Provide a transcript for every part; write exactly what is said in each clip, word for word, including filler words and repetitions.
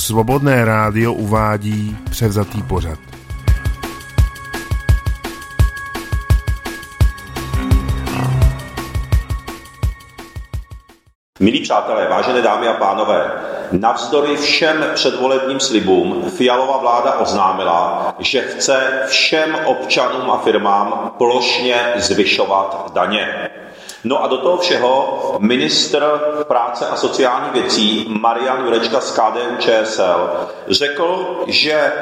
Svobodné rádio uvádí převzatý pořad. Milí přátelé, vážené dámy a pánové, navzdory všem předvolebním slibům Fialova vláda oznámila, že chce všem občanům a firmám plošně zvyšovat daně. No a do toho všeho ministr práce a sociálních věcí Marian Jurečka z K D U Č S L řekl, že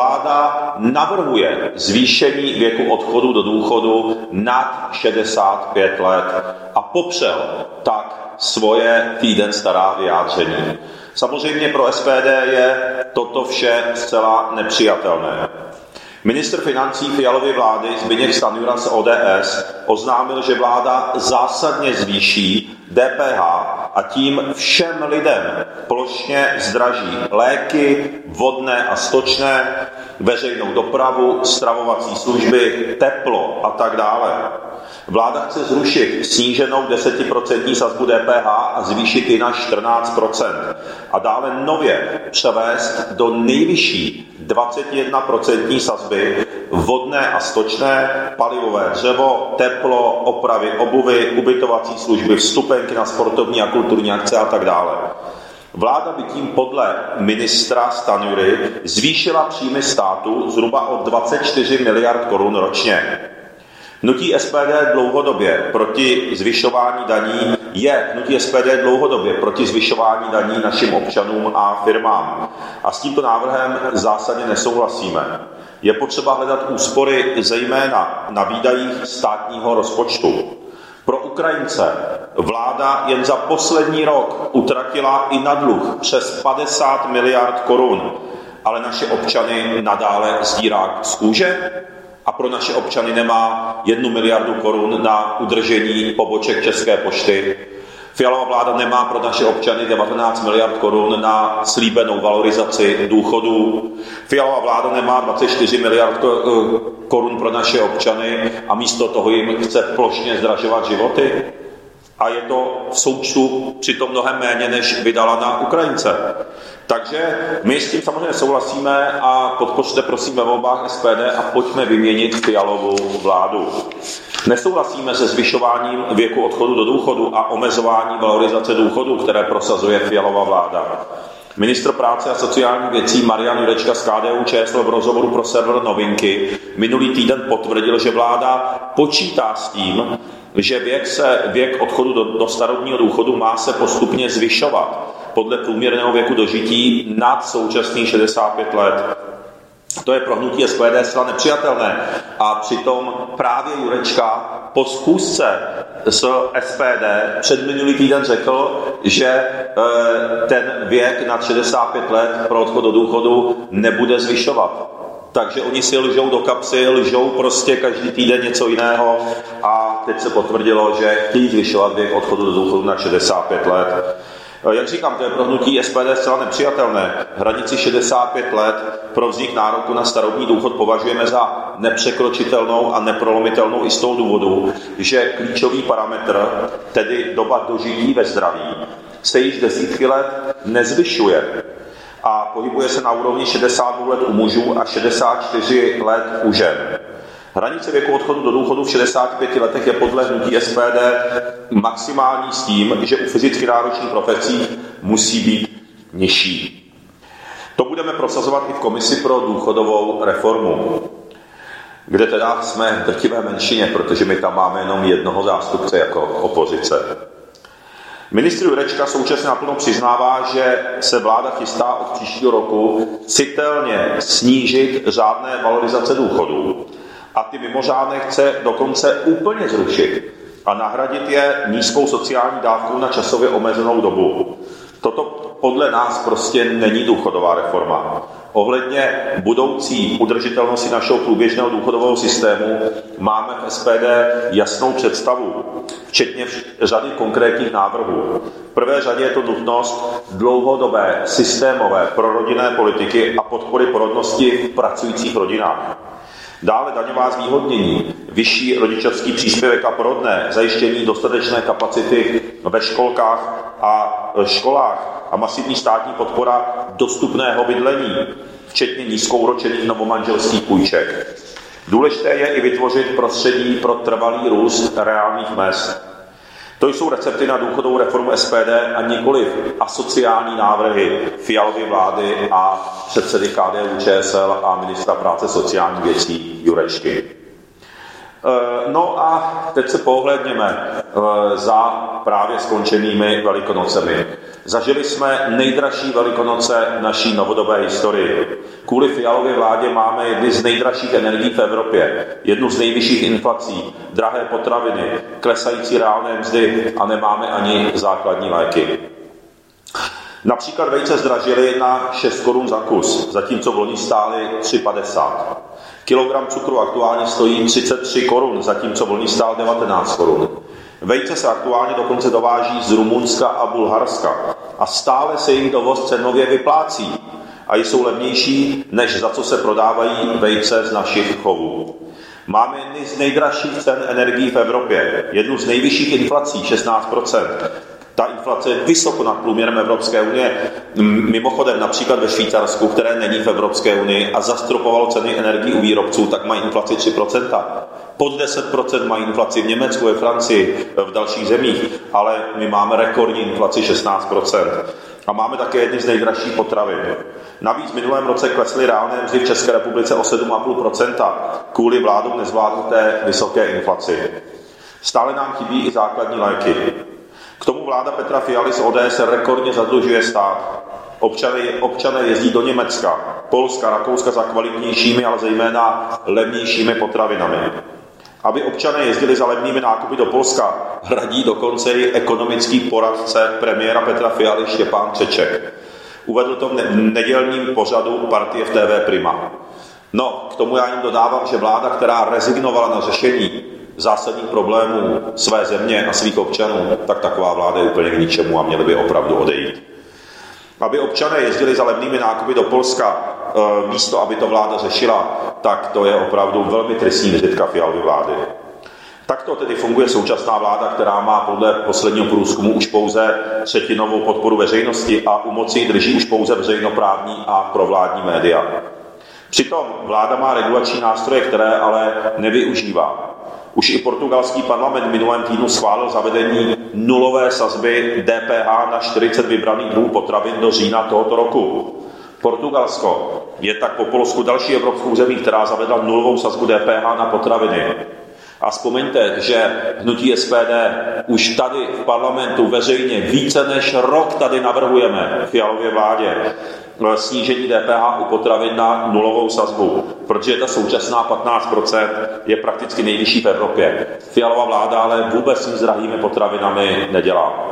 vláda navrhuje zvýšení věku odchodu do důchodu nad šedesát pět let a popřel tak svoje týden stará vyjádření. Samozřejmě pro S P D je toto vše zcela nepřijatelné. Ministr financí Fialovy vlády Zbyněk Stanjura z O D S oznámil, že vláda zásadně zvýší D P H a tím všem lidem plošně zdraží léky, vodné a stočné, veřejnou dopravu, stravovací služby, teplo a tak dále. Vláda chce zrušit sníženou desetiprocentní sazbu D P H a zvýšit ji na čtrnáct procent a dále nově převést do nejvyšší dvacetijednoprocentní sazby vodné a stočné, palivové dřevo, teplo, opravy obuvy, ubytovací služby, vstupenky na sportovní a kulturní akce a tak dále. Vláda by tím podle ministra Stanjury zvýšila příjmy státu zhruba o dvacet čtyři miliard korun ročně. Hnutí S P D dlouhodobě proti zvyšování daní je hnutí S P D dlouhodobě proti zvyšování daní našim občanům a firmám. A s tímto návrhem zásadně nesouhlasíme. Je potřeba hledat úspory zejména na výdajích státního rozpočtu. Pro Ukrajince vláda jen za poslední rok utratila i na dluh přes padesát miliard korun, ale naše občany nadále sdírá z kůže. A pro naše občany nemá jednu miliardu korun na udržení poboček České pošty. Fialova vláda nemá pro naše občany devatenáct miliard korun na slíbenou valorizaci důchodů. Fialova vláda nemá dvacet čtyři miliard korun pro naše občany a místo toho jim chce plošně zdražovat životy. A je to v součtu přitom mnohem méně, než vydala na Ukrajince. Takže my s tím samozřejmě souhlasíme a podpořte prosím ve volbách S P D a pojďme vyměnit Fialovu vládu. Nesouhlasíme se zvyšováním věku odchodu do důchodu a omezování valorizace důchodu, které prosazuje Fialova vláda. Ministr práce a sociálních věcí Marian Jurečka z K D U Č S L v rozhovoru pro server Novinky minulý týden potvrdil, že vláda počítá s tím, že věk, se, věk odchodu do, do starobního důchodu má se postupně zvyšovat podle průměrného věku dožití nad současných šedesát pět let. To je pro hnutí S P D zcela nepřijatelné. A přitom právě Jurečka po schůzce s S P D před minulý týden řekl, že e, ten věk nad šedesát pět let pro odchod do důchodu nebude zvyšovat. Takže oni si lžou do kapsy, lžou prostě každý týden něco jiného a teď se potvrdilo, že chtějí zvyšovat věk odchodu do důchodu na šedesát pět let. Jak říkám, to je pro hnutí S P D zcela nepřijatelné. Hranici šedesát pět let pro vznik nároku na starobní důchod považujeme za nepřekročitelnou a neprolomitelnou i z toho důvodu, že klíčový parametr, tedy doba dožití ve zdraví, se již desítky let nezvyšuje a pohybuje se na úrovni šedesát dva let u mužů a šedesát čtyři let u žen. Hranice věku odchodu do důchodu v šedesáti pěti letech je podle hnutí S P D maximální s tím, že u fyzicky náročných profesí musí být nižší. To budeme prosazovat i v komisi pro důchodovou reformu, kde teda jsme v drtivé menšině, protože my tam máme jenom jednoho zástupce jako opozice. Ministr Jurečka současně naplno přiznává, že se vláda chystá od příštího roku citelně snížit řádné valorizace důchodů a ty mimořádné chce dokonce úplně zrušit a nahradit je nízkou sociální dávkou na časově omezenou dobu. Toto podle nás prostě není důchodová reforma. Ohledně budoucí udržitelnosti našeho průběžného důchodového systému máme v S P D jasnou představu, včetně řady konkrétních návrhů. V prvé řadě je to nutnost dlouhodobé systémové prorodinné politiky a podpory porodnosti v pracujících rodinách. Dále daňová zvýhodnění, vyšší rodičovský příspěvek a porodné, zajištění dostatečné kapacity ve školkách a školách a masivní státní podpora dostupného bydlení, včetně nízkouročených novomanželských půjček. Důležité je i vytvořit prostředí pro trvalý růst reálných mezd. To jsou recepty na důchodovou reformu S P D a nikoliv asociální návrhy Fialovy vlády a předsedy K D U Č S L a ministra práce sociálních věcí Jurečky. No a teď se pohlédněme za právě skončenými Velikonocemi. Zažili jsme nejdražší Velikonoce naší novodobé historii. Kvůli Fialově vládě máme jedny z nejdražších energií v Evropě, jednu z nejvyšších inflací, drahé potraviny, klesající reálné mzdy a nemáme ani základní léky. Například vejce zdražily na šest korun za kus, zatímco v loni stály tři padesát. Kilogram cukru aktuálně stojí třicet tři korun, zatímco v loni stál devatenáct korun. Vejce se aktuálně dokonce dováží z Rumunska a Bulharska a stále se jejich dovoz cenově vyplácí a jsou levnější, než za co se prodávají vejce z našich chovů. Máme jedny z nejdražších cen energií v Evropě, jednu z nejvyšších inflací, šestnáct procent. Ta inflace je vysoko nad průměrem Evropské unie. Mimochodem například ve Švýcarsku, které není v Evropské unii a zastropovalo ceny energií u výrobců, tak mají inflaci tři procenta. Pod deset procent mají inflaci v Německu, ve Francii, v dalších zemích, ale my máme rekordní inflaci šestnáct procent. A máme také jedny z nejdražších potravin. Navíc v minulém roce klesly reálné mzdy v České republice o sedm celá pět procenta kvůli vládou nezvládnuté vysoké inflaci. Stále nám chybí i základní léky. K tomu vláda Petra Fialy z O D S rekordně zadlužuje stát. Občany, občané jezdí do Německa, Polska, Rakouska za kvalitnějšími, ale zejména levnějšími potravinami. Aby občané jezdili za levnými nákupy do Polska, hradí dokonce i ekonomický poradce premiéra Petra Fialy Štěpán Křeček. Uvedl to v nedělním pořadu Partie v T V Prima. No, k tomu já jim dodávám, že vláda, která rezignovala na řešení zásadních problémů své země a svých občanů, tak taková vláda je úplně k ničemu a měly by opravdu odejít. Aby občané jezdili za levnými nákupy do Polska, místo aby to vláda řešila, tak to je opravdu velmi tristní vizitka Fialovy vlády. Takto tedy funguje současná vláda, která má podle posledního průzkumu už pouze třetinovou podporu veřejnosti a u moci drží už pouze veřejnoprávní a provládní média. Přitom vláda má regulační nástroje, které ale nevyužívá. Už i portugalský parlament v minulém týdnu schválil zavedení nulové sazby D P H na čtyřicet vybraných druhů potravin do října tohoto roku. Portugalsko je tak po Polsku další evropskou zemí, která zavedla nulovou sazbu D P H na potraviny. A vzpomeňte, že hnutí S P D už tady v parlamentu veřejně více než rok tady navrhujeme Fialově vládě snížení D P H u potravin na nulovou sazbu, protože ta současná patnáct procent je prakticky nejvyšší v Evropě. Fialová vláda ale vůbec nic s drahými potravinami nedělá.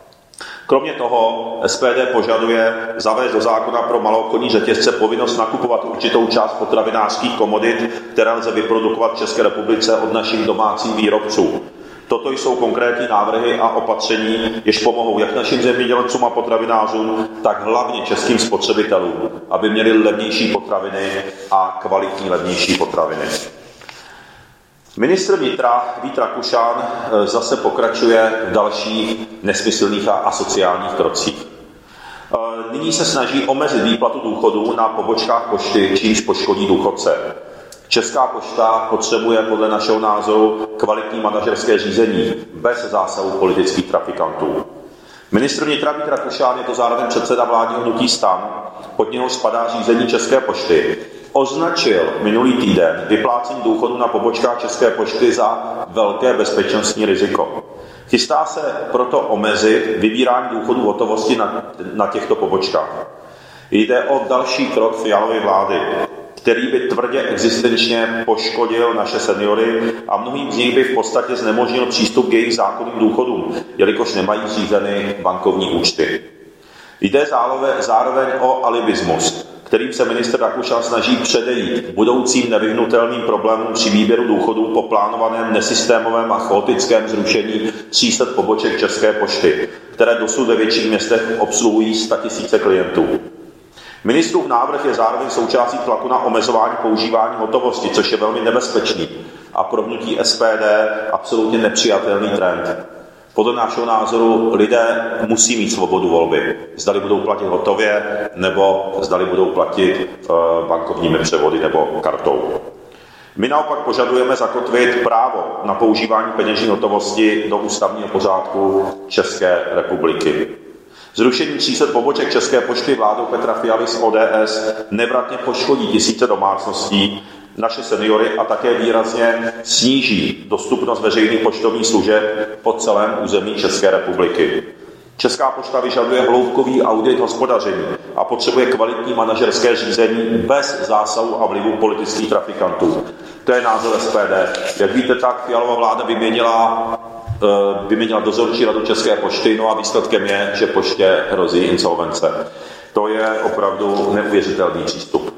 Kromě toho S P D požaduje zavést do zákona pro maloobchodní řetězce povinnost nakupovat určitou část potravinářských komodit, které lze vyprodukovat v České republice od našich domácích výrobců. Toto jsou konkrétní návrhy a opatření, jež pomohou jak našim zemědělcům a potravinářům, tak hlavně českým spotřebitelům, aby měli levnější potraviny a kvalitní levnější potraviny. Ministr vnitra Vít Rakušan zase pokračuje v dalších nesmyslných a asociálních krocích. Nyní se snaží omezit výplatu důchodů na pobočkách pošty, čímž poškodí důchodce. Česká pošta potřebuje podle našeho názoru kvalitní manažerské řízení bez zásahu politických trafikantů. Ministr vnitra Vít Rakušan, je to zároveň předseda vládního hnutí STAN, pod něho spadá řízení České pošty, označil minulý týden vyplácení důchodu na pobočkách České pošty za velké bezpečnostní riziko. Chystá se proto omezit vybírání důchodů v hotovosti na, na těchto pobočkách. Jde o další krok Fialovy vlády, který by tvrdě existenčně poškodil naše seniory a mnohým z nich by v podstatě znemožnil přístup k jejich zákonným důchodům, jelikož nemají zřízeny bankovní účty. Jde zároveň o alibismus, kterým se ministr Rakušan snaží předejít budoucím nevyhnutelným problémům při výběru důchodů po plánovaném nesystémovém a chaotickém zrušení tří set poboček České pošty, které dosud ve větších městech obsluhují statisíce klientů. Ministrův návrh je zároveň součástí tlaku na omezování používání hotovosti, což je velmi nebezpečný a pro hnutí S P D absolutně nepřijatelný trend. Podle našeho názoru lidé musí mít svobodu volby. Zdali budou platit hotově, nebo zdali budou platit bankovními převody nebo kartou. My naopak požadujeme zakotvit právo na používání peněžní hotovosti do ústavního pořádku České republiky. Zrušení tří set poboček České pošty vládou Petra Fialy z O D S nevratně poškodí tisíce domácností, naše seniory a také výrazně sníží dostupnost veřejných poštovních služeb po celém území České republiky. Česká pošta vyžaduje hloubkový audit hospodaření a potřebuje kvalitní manažerské řízení bez zásahu a vlivu politických trafikantů. To je názor S P D. Jak víte, tak Fialova vláda vyměnila, vyměnila dozorčí radu České pošty, no a výsledkem je, že poště hrozí insolvence. To je opravdu neuvěřitelný přístup.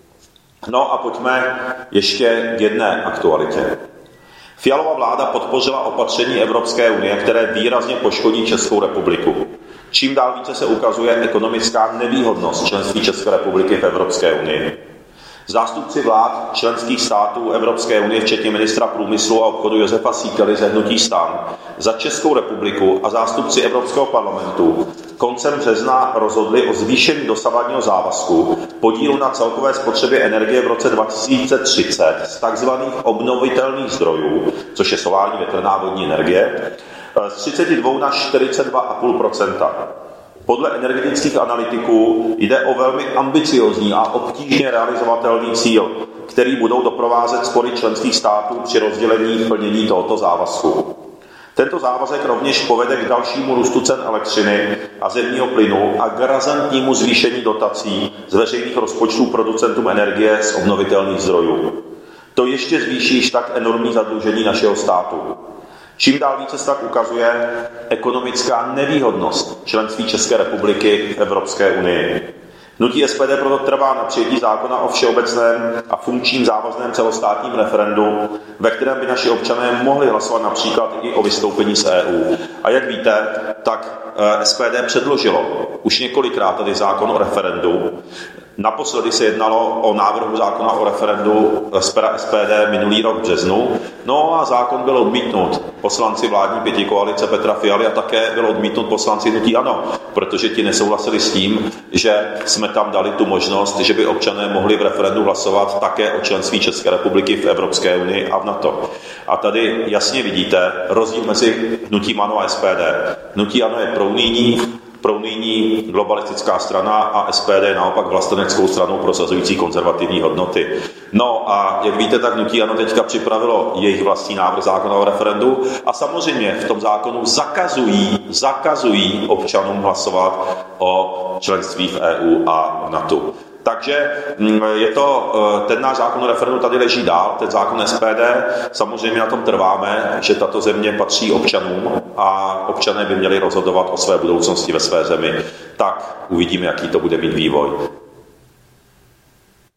No a pojďme ještě k jedné aktualitě. Fialova vláda podpořila opatření Evropské unie, které výrazně poškodí Českou republiku. Čím dál více se ukazuje ekonomická nevýhodnost členství České republiky v Evropské unii. Zástupci vlád členských států Evropské unie, včetně ministra průmyslu a obchodu Josefa Síkely ze hnutí STAN, za Českou republiku a zástupci Evropského parlamentu koncem března rozhodli o zvýšení dosavadního závazku podílu na celkové spotřebě energie v roce dva tisíce třicet z tzv. Obnovitelných zdrojů, což je solární, větrná, vodní energie, z třicet dva na čtyřicet dva celá pět procenta. Podle energetických analytiků jde o velmi ambiciózní a obtížně realizovatelný cíl, který budou doprovázet spory členských států při rozdělení plnění tohoto závazku. Tento závazek rovněž povede k dalšímu růstu cen elektřiny a zemního plynu a k razantnímu zvýšení dotací z veřejných rozpočtů producentům energie z obnovitelných zdrojů. To ještě zvýší již tak enormní zadlužení našeho státu. Čím dál více se tak ukazuje ekonomická nevýhodnost členství České republiky v Evropské unii. Hnutí S P D proto trvá na přijetí zákona o všeobecném a funkčním závazném celostátním referendu, ve kterém by naši občané mohli hlasovat například i o vystoupení z E U. A jak víte, tak S P D předložilo už několikrát tady zákon o referendu. Naposledy se jednalo o návrhu zákona o referendu z pera S P D minulý rok v březnu. No a zákon byl odmítnut poslanci vládní pětikoalice Petra Fialy a také byl odmítnut poslanci hnutí ANO, protože ti nesouhlasili s tím, že jsme tam dali tu možnost, že by občané mohli v referendu hlasovat také o členství České republiky v Evropské unii a v NATO. A tady jasně vidíte rozdíl mezi hnutím ANO a S P D. Hnutí ANO je prounijní, prounijní globalistická strana a S P D je naopak vlasteneckou stranou prosazující konzervativní hodnoty. No a jak víte, tak hnutí ANO teďka připravilo jejich vlastní návrh zákona o referendu a samozřejmě v tom zákonu zakazují, zakazují občanům hlasovat o členství v E U a v NATO. Takže je to, ten náš zákon o referendu tady leží dál, ten zákon S P D, samozřejmě na tom trváme, že tato země patří občanům a občané by měli rozhodovat o své budoucnosti ve své zemi. Tak uvidíme, jaký to bude mít vývoj.